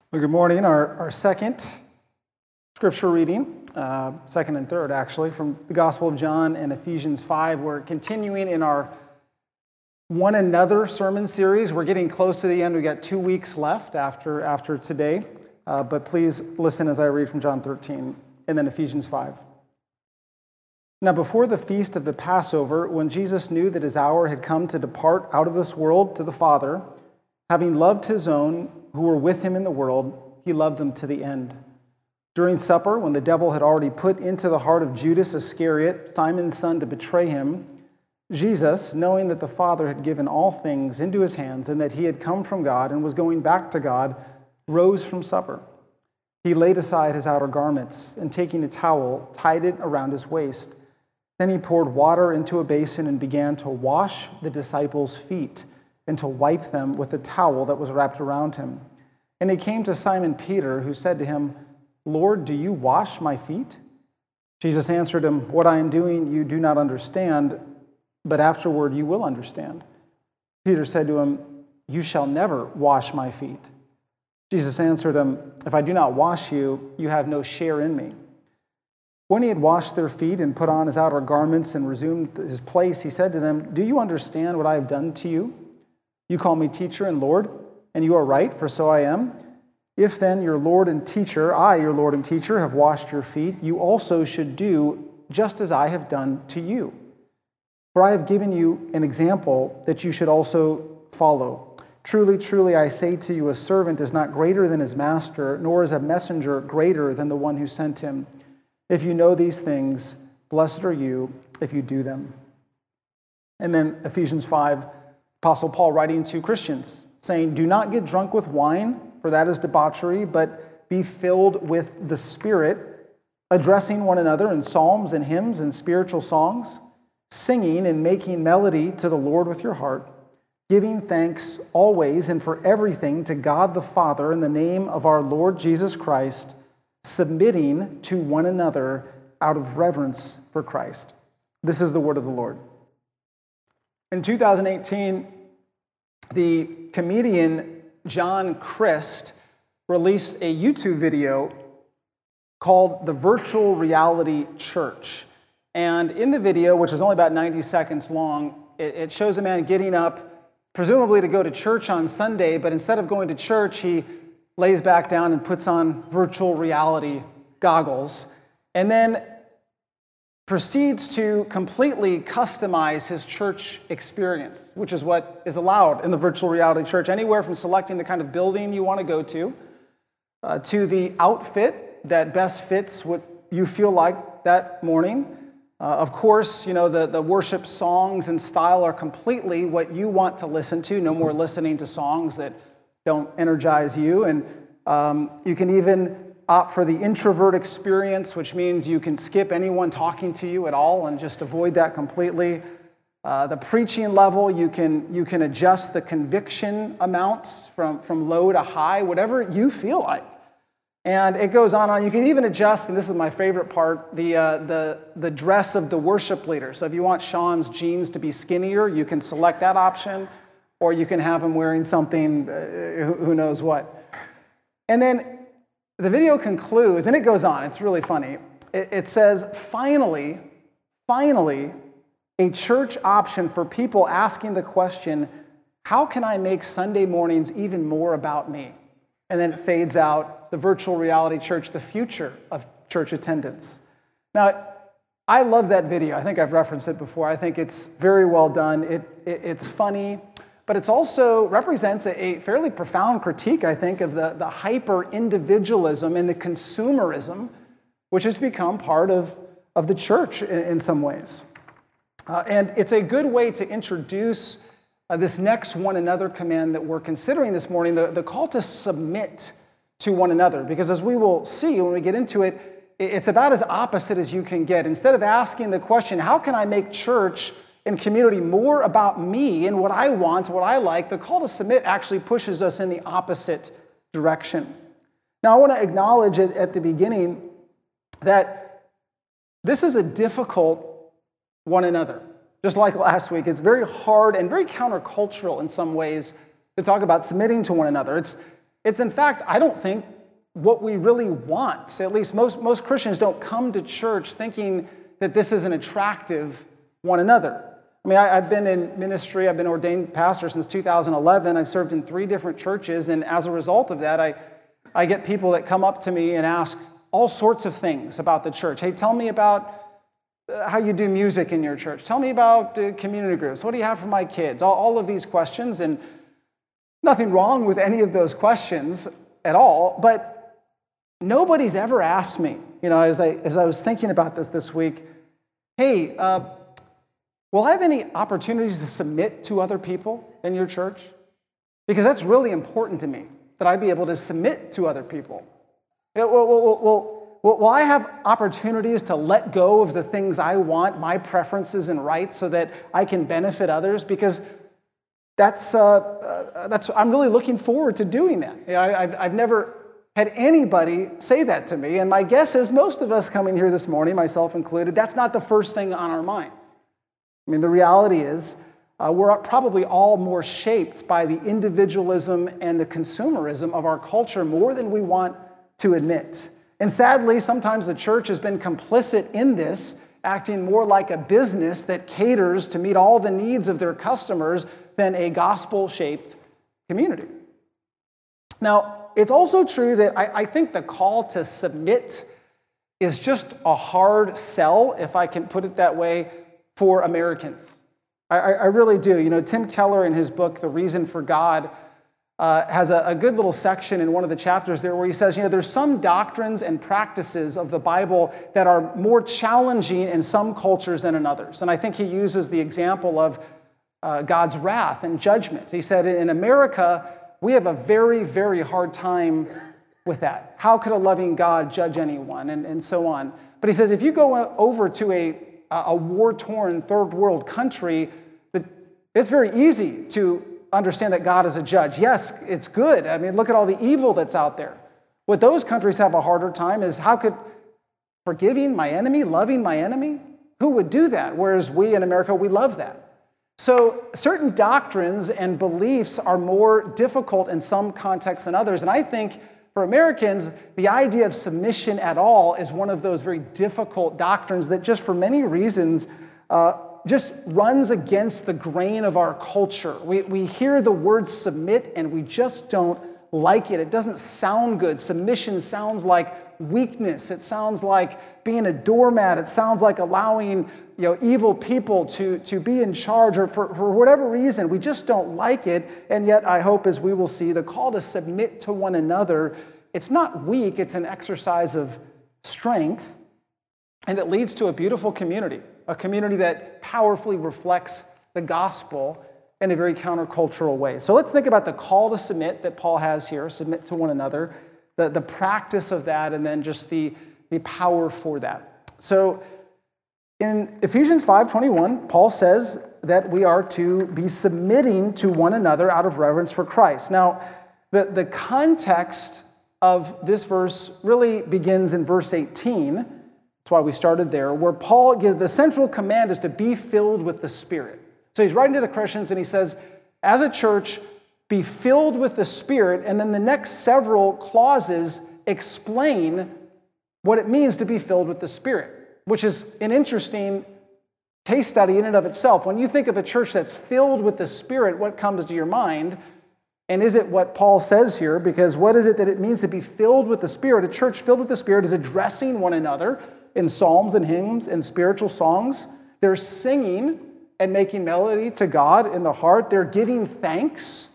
Well, good morning. Our second scripture reading, second and third actually, from the Gospel of John and Ephesians 5. We're continuing in our One Another sermon series. We're getting close to the end. We've got 2 weeks left after today. But please listen as I read from John 13 and then Ephesians 5. Now, before the feast of the Passover, when Jesus knew that his hour had come to depart out of this world to the Father, having loved his own who were with him in the world, he loved them to the end. During supper, when the devil had already put into the heart of Judas Iscariot, Simon's son, to betray him, Jesus, knowing that the Father had given all things into his hands and that he had come from God and was going back to God, rose from supper. He laid aside his outer garments and, taking a towel, tied it around his waist. Then he poured water into a basin and began to wash the disciples' feet and to wipe them with the towel that was wrapped around him. And he came to Simon Peter, who said to him, "Lord, do you wash my feet?" Jesus answered him, "What I am doing you do not understand, but afterward you will understand." Peter said to him, "You shall never wash my feet." Jesus answered him, "If I do not wash you, you have no share in me." When he had washed their feet and put on his outer garments and resumed his place, he said to them, "Do you understand what I have done to you? You call me teacher and Lord, and you are right, for so I am. If then your Lord and teacher, your Lord and teacher, have washed your feet, you also should do just as I have done to you. For I have given you an example that you should also follow. Truly, truly, I say to you, a servant is not greater than his master, nor is a messenger greater than the one who sent him. If you know these things, blessed are you if you do them." And then Ephesians 5, Apostle Paul writing to Christians, saying, "Do not get drunk with wine, for that is debauchery, but be filled with the Spirit, addressing one another in psalms and hymns and spiritual songs, singing and making melody to the Lord with your heart, giving thanks always and for everything to God the Father in the name of our Lord Jesus Christ, submitting to one another out of reverence for Christ." This is the word of the Lord. In 2018, the comedian John Crist released a YouTube video called The Virtual Reality Church. And in the video, which is only about 90 seconds long, it shows a man getting up, presumably to go to church on Sunday, but instead of going to church, he lays back down and puts on virtual reality goggles, and then proceeds to completely customize his church experience, which is what is allowed in the virtual reality church, anywhere from selecting the kind of building you want to go to the outfit that best fits what you feel like that morning. Of course, the worship songs and style are completely what you want to listen to. No more listening to songs that don't energize you. And you can even opt for the introvert experience, which means you can skip anyone talking to you at all and just avoid that completely. The preaching level, you can adjust the conviction amounts from low to high, whatever you feel like. And it goes on. You can even adjust, and this is my favorite part, the dress of the worship leader. So if you want Sean's jeans to be skinnier, you can select that option, or you can have him wearing something, who knows what. And then the video concludes, and it goes on. It's really funny. It says, finally, a church option for people asking the question, how can I make Sunday mornings even more about me? And then it fades out, the virtual reality church, the future of church attendance. Now, I love that video. I think I've referenced it before. I think it's very well done. It's funny. But it also represents a fairly profound critique, I think, of the hyper-individualism and the consumerism, which has become part of the church in some ways. And it's a good way to introduce this next one another command that we're considering this morning, the call to submit to one another. Because as we will see when we get into it, it's about as opposite as you can get. Instead of asking the question, how can I make church and community more about me and what I want, what I like, the call to submit actually pushes us in the opposite direction. Now, I want to acknowledge at the beginning that this is a difficult one another. Just like last week, it's very hard and very countercultural in some ways to talk about submitting to one another. It's in fact, I don't think, what we really want. At least most Christians don't come to church thinking that this is an attractive one another. I mean, I've been in ministry, I've been ordained pastor since 2011. I've served in 3 different churches, and as a result of that, I get people that come up to me and ask all sorts of things about the church. Hey, tell me about how you do music in your church. Tell me about community groups. What do you have for my kids? All of these questions, and nothing wrong with any of those questions at all, but nobody's ever asked me, as I was thinking about this week, hey, will I have any opportunities to submit to other people in your church? Because that's really important to me, that I be able to submit to other people. Will I have opportunities to let go of the things I want, my preferences and rights, so that I can benefit others? Because that's I'm really looking forward to doing that. I've never had anybody say that to me, and my guess is most of us coming here this morning, myself included, that's not the first thing on our minds. I mean, the reality is we're probably all more shaped by the individualism and the consumerism of our culture more than we want to admit. And sadly, sometimes the church has been complicit in this, acting more like a business that caters to meet all the needs of their customers than a gospel-shaped community. Now, it's also true that I think the call to submit is just a hard sell, if I can put it that way, for Americans. I really do. Tim Keller in his book, The Reason for God, has a good little section in one of the chapters there where he says, there's some doctrines and practices of the Bible that are more challenging in some cultures than in others. And I think he uses the example of God's wrath and judgment. He said, in America, we have a very, very hard time with that. How could a loving God judge anyone? And so on. But he says, if you go over to a war-torn third world country, it's very easy to understand that God is a judge. Yes, it's good. I mean, look at all the evil that's out there. What those countries have a harder time is, how could forgiving my enemy, loving my enemy, who would do that? Whereas we in America, we love that. So certain doctrines and beliefs are more difficult in some contexts than others. And I think for Americans, the idea of submission at all is one of those very difficult doctrines that just for many reasons just runs against the grain of our culture. We hear the word submit and we just don't like it. It doesn't sound good. Submission sounds like weakness. It sounds like being a doormat. It sounds like allowing evil people to be in charge, or for whatever reason, we just don't like it. And yet I hope, as we will see, the call to submit to one another, it's not weak, it's an exercise of strength, and it leads to a beautiful community, a community that powerfully reflects the gospel in a very countercultural way. So let's think about the call to submit that Paul has here, submit to one another, the practice of that, and then just the power for that. So in Ephesians 5:21, Paul says that we are to be submitting to one another out of reverence for Christ. Now, the context of this verse really begins in verse 18. That's why we started there, where Paul gives the central command is to be filled with the Spirit. So he's writing to the Christians and he says, as a church, be filled with the Spirit, and then the next several clauses explain what it means to be filled with the Spirit, which is an interesting case study in and of itself. When you think of a church that's filled with the Spirit, what comes to your mind? And is it what Paul says here? Because what is it that it means to be filled with the Spirit? A church filled with the Spirit is addressing one another in psalms and hymns and spiritual songs. They're singing and making melody to God in the heart. They're giving thanks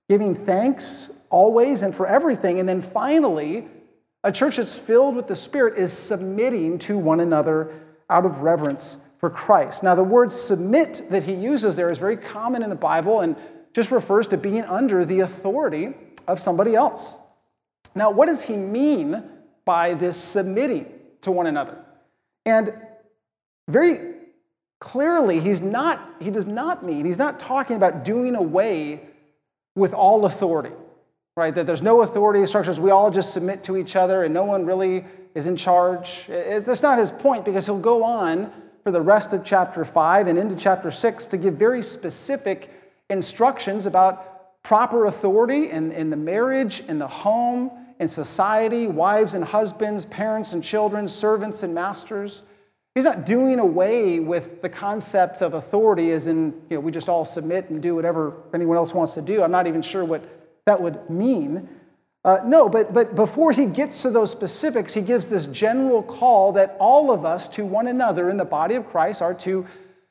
always and for everything. And then finally, a church that's filled with the Spirit is submitting to one another out of reverence for Christ. Now, the word submit that he uses there is very common in the Bible and just refers to being under the authority of somebody else. Now, what does he mean by this submitting to one another? And very clearly, he's not talking about doing away with all authority, right? That there's no authority structures, we all just submit to each other and no one really is in charge. That's not his point, because he'll go on for the rest of chapter 5 and into chapter 6 to give very specific instructions about proper authority in the marriage, in the home, in society, wives and husbands, parents and children, servants and masters. He's not doing away with the concept of authority as in, we just all submit and do whatever anyone else wants to do. I'm not even sure what that would mean. No, but before he gets to those specifics, he gives this general call that all of us to one another in the body of Christ are to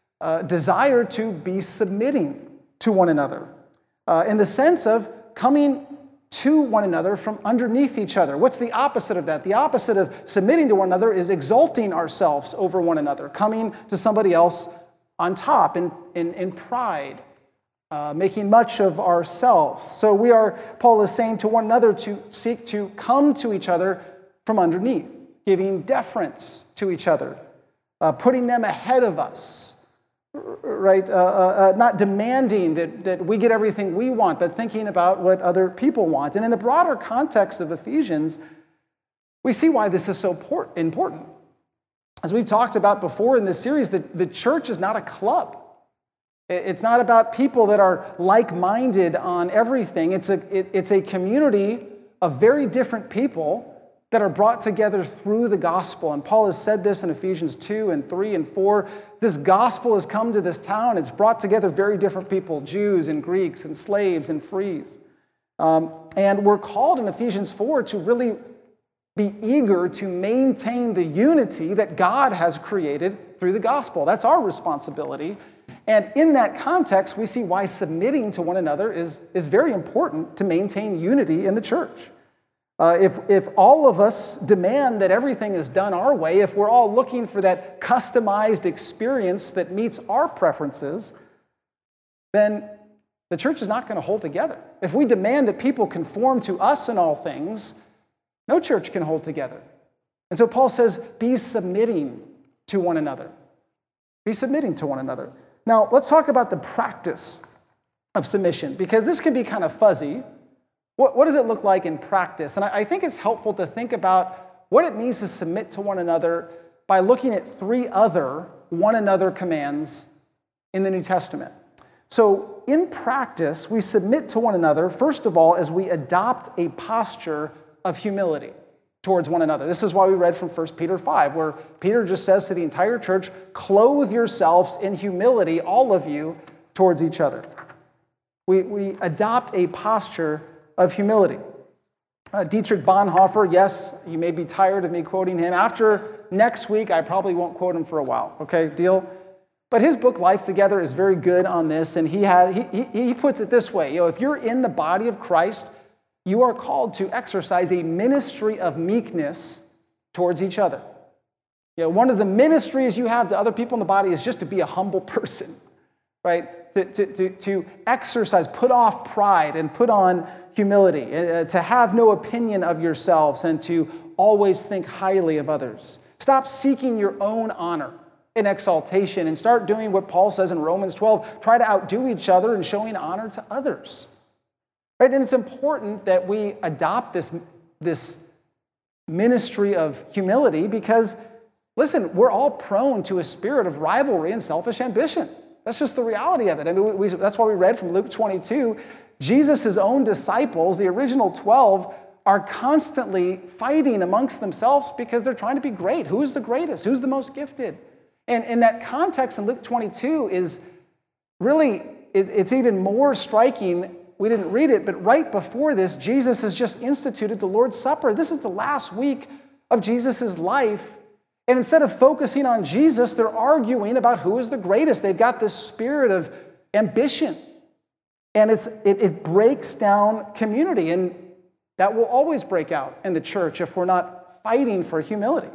desire to be submitting to one another in the sense of coming to one another from underneath each other. What's the opposite of that? The opposite of submitting to one another is exalting ourselves over one another, coming to somebody else on top in pride, making much of ourselves. So Paul is saying to one another to seek to come to each other from underneath, giving deference to each other, putting them ahead of us, right? Not demanding that we get everything we want, but thinking about what other people want. And in the broader context of Ephesians, we see why this is so important. As we've talked about before in this series, the church is not a club. It's not about people that are like-minded on everything. It's a community of very different people that are brought together through the gospel. And Paul has said this in Ephesians 2 and 3 and 4. This gospel has come to this town. It's brought together very different people, Jews and Greeks and slaves and frees. And we're called in Ephesians 4 to really be eager to maintain the unity that God has created through the gospel. That's our responsibility. And in that context, we see why submitting to one another is very important to maintain unity in the church. If all of us demand that everything is done our way, if we're all looking for that customized experience that meets our preferences, then the church is not going to hold together. If we demand that people conform to us in all things, no church can hold together. And so Paul says, be submitting to one another. Be submitting to one another. Now, let's talk about the practice of submission, because this can be kind of fuzzy. What does it look like in practice? And I think it's helpful to think about what it means to submit to one another by looking at 3 other one another commands in the New Testament. So in practice, we submit to one another, first of all, as we adopt a posture of humility towards one another. This is why we read from 1 Peter 5, where Peter just says to the entire church, clothe yourselves in humility, all of you, towards each other. We adopt a posture of humility. Dietrich Bonhoeffer, yes, you may be tired of me quoting him. After next week, I probably won't quote him for a while, okay, deal? But his book, Life Together, is very good on this, and he puts it this way, if you're in the body of Christ, you are called to exercise a ministry of meekness towards each other. One of the ministries you have to other people in the body is just to be a humble person, right? To exercise, put off pride and put on humility, to have no opinion of yourselves and to always think highly of others. Stop seeking your own honor and exaltation and start doing what Paul says in Romans 12. Try to outdo each other in showing honor to others. Right? And it's important that we adopt this ministry of humility because, listen, we're all prone to a spirit of rivalry and selfish ambition. That's just the reality of it. I mean, that's why we read from Luke 22. Jesus' own disciples, the original 12, are constantly fighting amongst themselves because they're trying to be great. Who is the greatest? Who's the most gifted? And in that context in Luke 22 is really, it's even more striking. We didn't read it, but right before this, Jesus has just instituted the Lord's Supper. This is the last week of Jesus' life. And instead of focusing on Jesus, they're arguing about who is the greatest. They've got this spirit of ambition. And it breaks down community. And that will always break out in the church if we're not fighting for humility.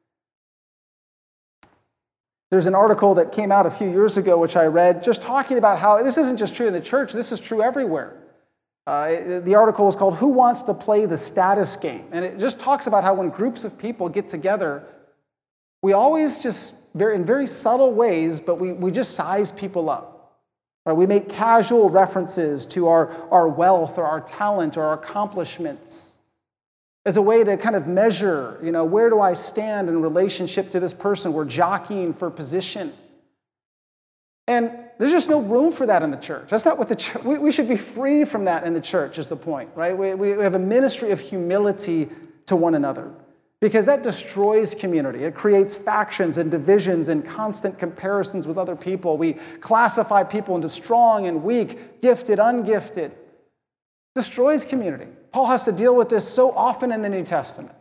There's an article that came out a few years ago, which I read, just talking about how this isn't just true in the church, this is true everywhere. The article is called, Who Wants to Play the Status Game? And it just talks about how when groups of people get together, we always just, in very subtle ways, but we just size people up. Right? We make casual references to our wealth or our talent or our accomplishments as a way to kind of measure, where do I stand in relationship to this person? We're jockeying for position. And There's just no room for that in the church. That's not what the church, we should be free from that in the church is the point, right? We have a ministry of humility to one another because that destroys community. It creates factions and divisions and constant comparisons with other people. We classify people into strong and weak, gifted, ungifted. Destroys community. Paul has to deal with this so often in the New Testament.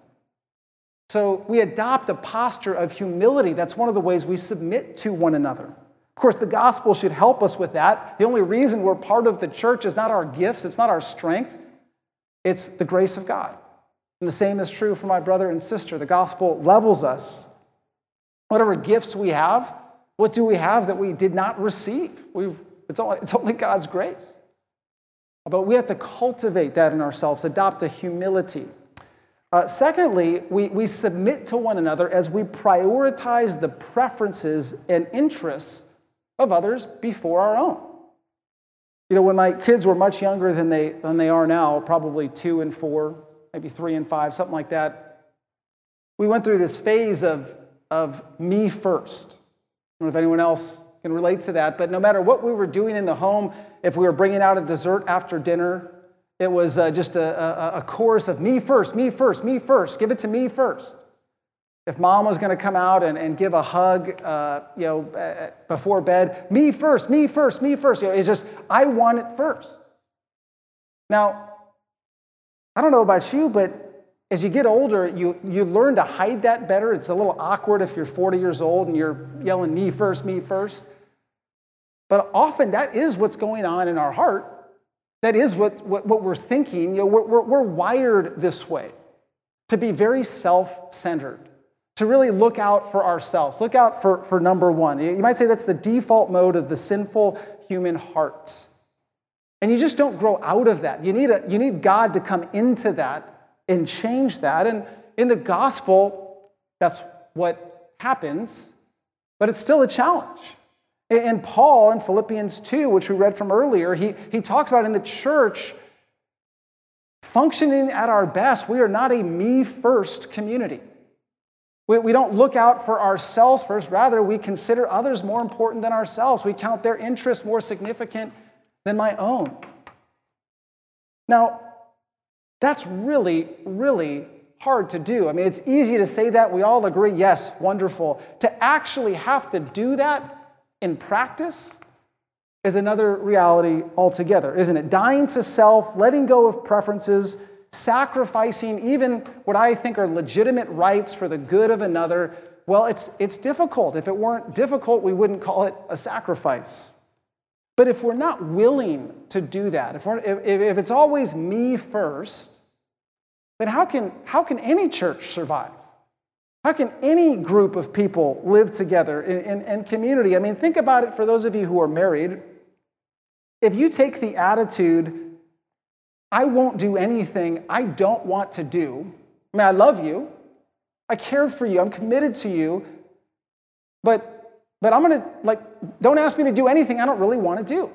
So we adopt a posture of humility. That's one of the ways we submit to one another. Of course, the gospel should help us with that. The only reason we're part of the church is not our gifts, it's not our strength, it's the grace of God. And the same is true for my brother and sister. The gospel levels us. Whatever gifts we have, what do we have that we did not receive? It's only God's grace. But we have to cultivate that in ourselves, adopt a humility. Secondly, we submit to one another as we prioritize the preferences and interests of others before our own. You know, when my kids were much younger than they are now, probably 2 and 4, maybe 3 and 5, something like that, we went through this phase of me first. I don't know if anyone else can relate to that, but no matter what we were doing in the home, if we were bringing out a dessert after dinner, it was just a chorus of me first, me first, me first, give it to me first. If mom was going to come out and give a hug, before bed, me first, me first, me first. It's just, I want it first. Now, I don't know about you, but as you get older, you learn to hide that better. It's a little awkward if you're 40 years old and you're yelling me first, me first. But often that is what's going on in our heart. That is what we're thinking. We're wired this way, to be very self-centered, to really look out for ourselves, look out for number one. You might say that's the default mode of the sinful human heart. And you just don't grow out of that. You need God to come into that and change that. And in the gospel, that's what happens, but it's still a challenge. And Paul in Philippians 2, which we read from earlier, he talks about in the church, functioning at our best, we are not a me-first community. We don't look out for ourselves first. Rather, we consider others more important than ourselves. We count their interests more significant than my own. Now, that's really, really hard to do. I mean, it's easy to say that. We all agree, yes, wonderful. To actually have to do that in practice is another reality altogether, isn't it? Dying to self, letting go of preferences, sacrificing even what I think are legitimate rights for the good of another. Well, it's difficult. If it weren't difficult, we wouldn't call it a sacrifice. But if we're not willing to do that, if it's always me first, then how can any church survive? How can any group of people live together in community? I mean, think about it for those of you who are married. If you take the attitude, I won't do anything I don't want to do. I mean, I love you. I care for you. I'm committed to you. But I'm going to, don't ask me to do anything I don't really want to do.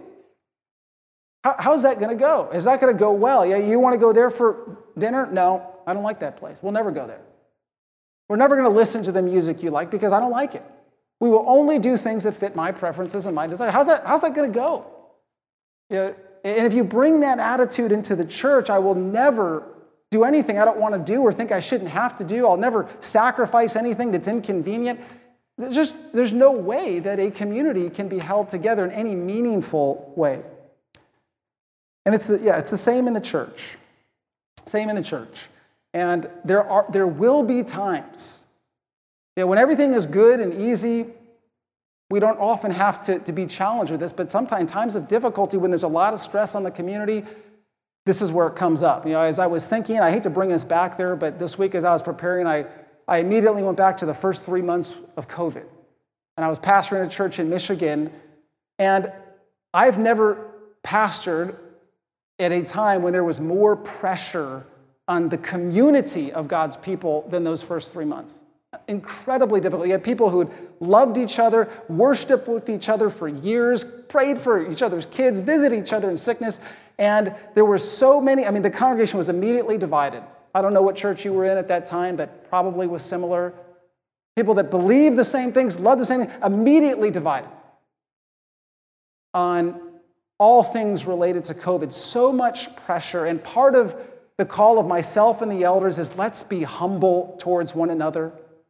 How's that going to go? Is that going to go well? Yeah, you want to go there for dinner? No, I don't like that place. We'll never go there. We're never going to listen to the music you like because I don't like it. We will only do things that fit my preferences and my desire. How's that going to go? Yeah, and if you bring that attitude into the church, I will never do anything I don't want to do or think I shouldn't have to do. I'll never sacrifice anything that's inconvenient. There's no way that a community can be held together in any meaningful way. And it's the same in the church. Same in the church. And there will be times when everything is good and easy, we don't often have to be challenged with this, but sometimes times of difficulty when there's a lot of stress on the community, this is where it comes up. As I was thinking, I hate to bring us back there, but this week as I was preparing, I immediately went back to the first 3 months of COVID. And I was pastoring a church in Michigan, and I've never pastored at a time when there was more pressure on the community of God's people than those first 3 months. Incredibly difficult. You had people who had loved each other, worshiped with each other for years, prayed for each other's kids, visited each other in sickness, and there were so many, the congregation was immediately divided. I don't know what church you were in at that time, but probably was similar. People that believed the same things, loved the same things, immediately divided. on all things related to COVID, so much pressure. And part of the call of myself and the elders is let's be humble towards one another.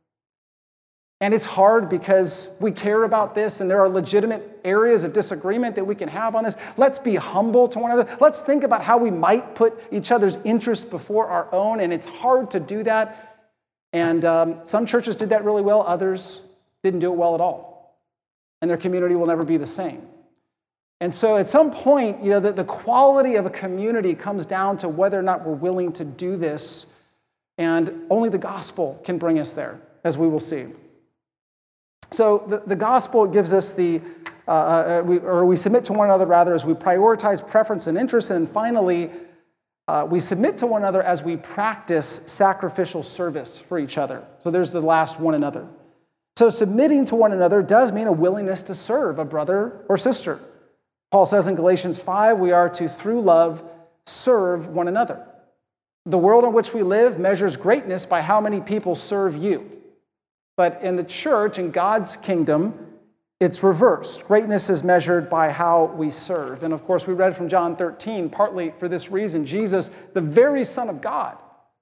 And it's hard because we care about this and there are legitimate areas of disagreement that we can have on this. Let's be humble to one another. Let's think about how we might put each other's interests before our own. And it's hard to do that. And some churches did that really well. Others didn't do it well at all. And their community will never be the same. And so at some point, the quality of a community comes down to whether or not we're willing to do this. And only the gospel can bring us there, as we will see. So the gospel gives us we submit to one another rather as we prioritize preference and interest. And finally, we submit to one another as we practice sacrificial service for each other. So there's the last one another. So submitting to one another does mean a willingness to serve a brother or sister. Paul says in Galatians 5, we are to, through love, serve one another. The world in which we live measures greatness by how many people serve you. But in the church, in God's kingdom, it's reversed. Greatness is measured by how we serve. And of course, we read from John 13, partly for this reason. Jesus, the very Son of God,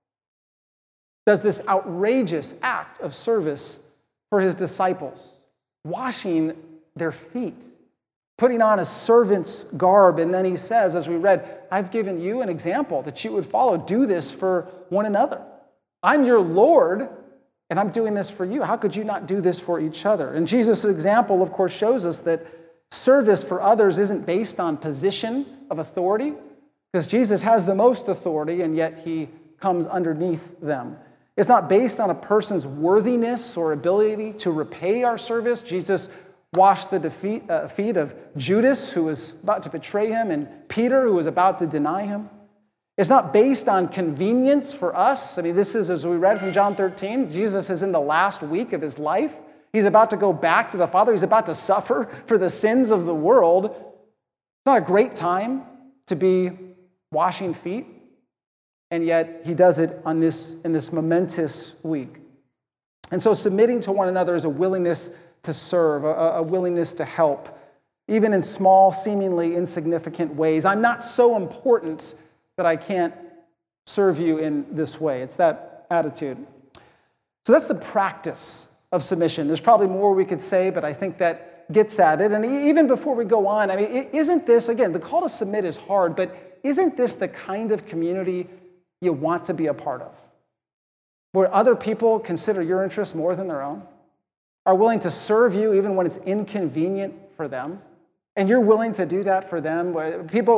does this outrageous act of service for his disciples, washing their feet, putting on a servant's garb. And then he says, as we read, I've given you an example that you would follow. Do this for one another. I'm your Lord, and I'm doing this for you. How could you not do this for each other? And Jesus' example, of course, shows us that service for others isn't based on position of authority, because Jesus has the most authority, and yet he comes underneath them. It's not based on a person's worthiness or ability to repay our service. Jesus washed the feet of Judas, who was about to betray him, and Peter, who was about to deny him. It's not based on convenience for us. I mean, this is, as we read from John 13, Jesus is in the last week of his life. He's about to go back to the Father. He's about to suffer for the sins of the world. It's not a great time to be washing feet, and yet he does it in this momentous week. And so submitting to one another is a willingness to serve, a willingness to help, even in small, seemingly insignificant ways. I'm not so important that I can't serve you in this way. It's that attitude. So that's the practice of submission. There's probably more we could say, but I think that gets at it. And even before we go on, I mean, isn't this, again, the call to submit is hard, but isn't this the kind of community you want to be a part of? Where other people consider your interests more than their own, are willing to serve you even when it's inconvenient for them, and you're willing to do that for them. People,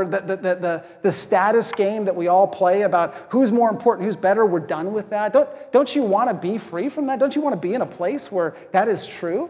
the status game that we all play about who's more important, who's better, we're done with that. Don't you want to be free from that? Don't you want to be in a place where that is true?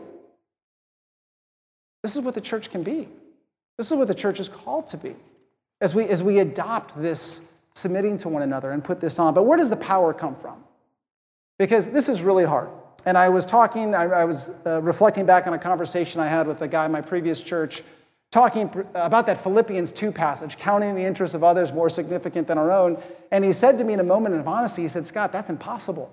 This is what the church can be. This is what the church is called to be. As we adopt this submitting to one another and put this on. But where does the power come from? Because this is really hard. And I was reflecting back on a conversation I had with a guy in my previous church, talking about that Philippians 2 passage, counting the interests of others more significant than our own. And he said to me in a moment of honesty, he said, Scott, that's impossible.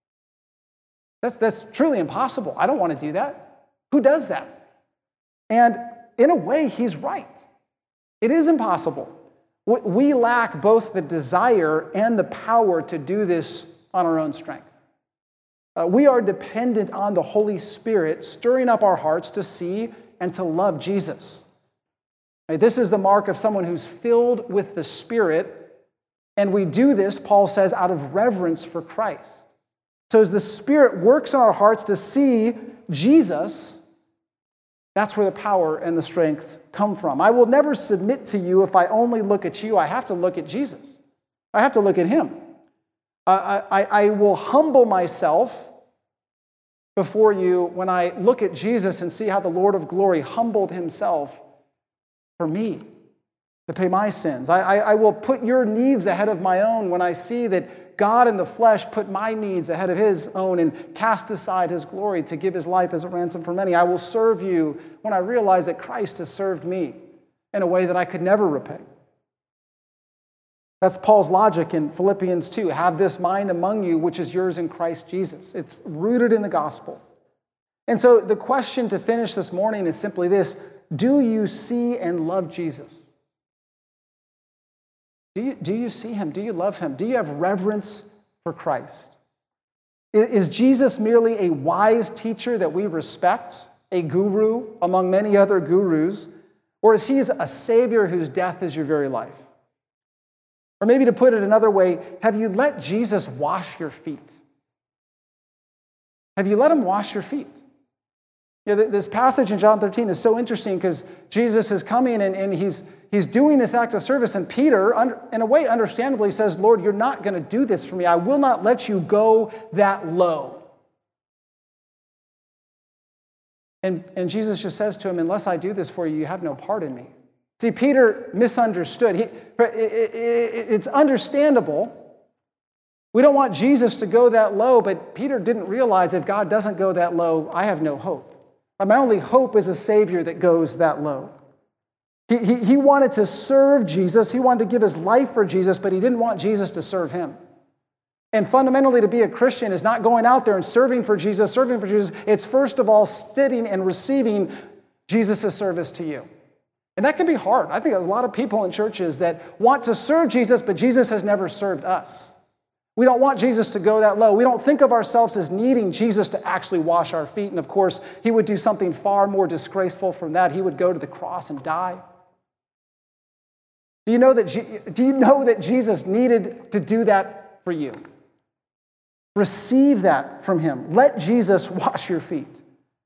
That's truly impossible. I don't want to do that. Who does that? And in a way, he's right. It is impossible. We lack both the desire and the power to do this on our own strength. We are dependent on the Holy Spirit stirring up our hearts to see and to love Jesus. This is the mark of someone who's filled with the Spirit, and we do this, Paul says, out of reverence for Christ. So as the Spirit works in our hearts to see Jesus, that's where the power and the strength come from. I will never submit to you if I only look at you. I have to look at Jesus. I have to look at him. I will humble myself before you when I look at Jesus and see how the Lord of glory humbled himself for me to pay my sins. I will put your needs ahead of my own when I see that God in the flesh put my needs ahead of his own and cast aside his glory to give his life as a ransom for many. I will serve you when I realize that Christ has served me in a way that I could never repay. That's Paul's logic in Philippians 2. Have this mind among you, which is yours in Christ Jesus. It's rooted in the gospel. And so the question to finish this morning is simply this. Do you see and love Jesus? Do you see him? Do you love him? Do you have reverence for Christ? Is Jesus merely a wise teacher that we respect, a guru among many other gurus, or is he a savior whose death is your very life? Or maybe to put it another way, have you let Jesus wash your feet? Have you let him wash your feet? This passage in John 13 is so interesting because Jesus is coming and he's doing this act of service, and Peter, in a way understandably, says, Lord, you're not going to do this for me. I will not let you go that low. And Jesus just says to him, unless I do this for you, you have no part in me. See, Peter misunderstood. It's understandable. We don't want Jesus to go that low, but Peter didn't realize if God doesn't go that low, I have no hope. My only hope is a Savior that goes that low. He wanted to serve Jesus. He wanted to give his life for Jesus, but he didn't want Jesus to serve him. And fundamentally, to be a Christian is not going out there and serving for Jesus. It's first of all sitting and receiving Jesus' service to you. And that can be hard. I think there's a lot of people in churches that want to serve Jesus, but Jesus has never served us. We don't want Jesus to go that low. We don't think of ourselves as needing Jesus to actually wash our feet. And of course, he would do something far more disgraceful from that. He would go to the cross and die. Do you know that Jesus needed to do that for you? Receive that from him. Let Jesus wash your feet.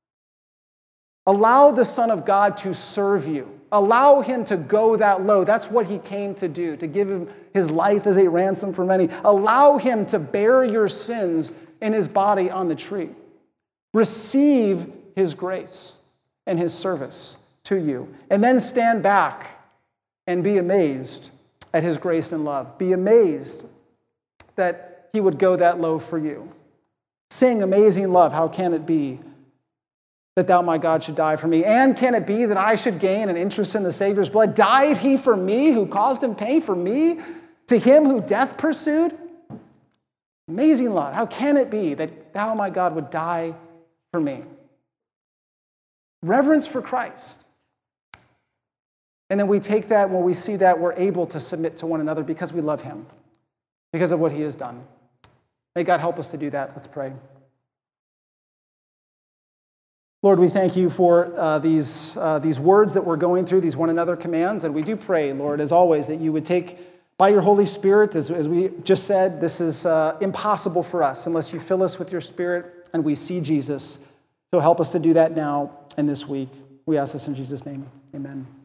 Allow the Son of God to serve you. Allow him to go that low. That's what he came to do, to give him his life as a ransom for many. Allow him to bear your sins in his body on the tree. Receive his grace and his service to you. And then stand back and be amazed at his grace and love. Be amazed that he would go that low for you. Sing amazing love. How can it be that thou, my God, should die for me? And can it be that I should gain an interest in the Savior's blood? Died he for me, who caused him pain, for me, to him who death pursued? Amazing love. How can it be that thou, my God, would die for me? Reverence for Christ. And then we take that, when we see that, we're able to submit to one another because we love him, because of what he has done. May God help us to do that. Let's pray. Lord, we thank you for these words that we're going through, these one another commands, and we do pray, Lord, as always, that you would take, by your Holy Spirit, as we just said, this is impossible for us unless you fill us with your Spirit and we see Jesus. So help us to do that now and this week. We ask this in Jesus' name. Amen.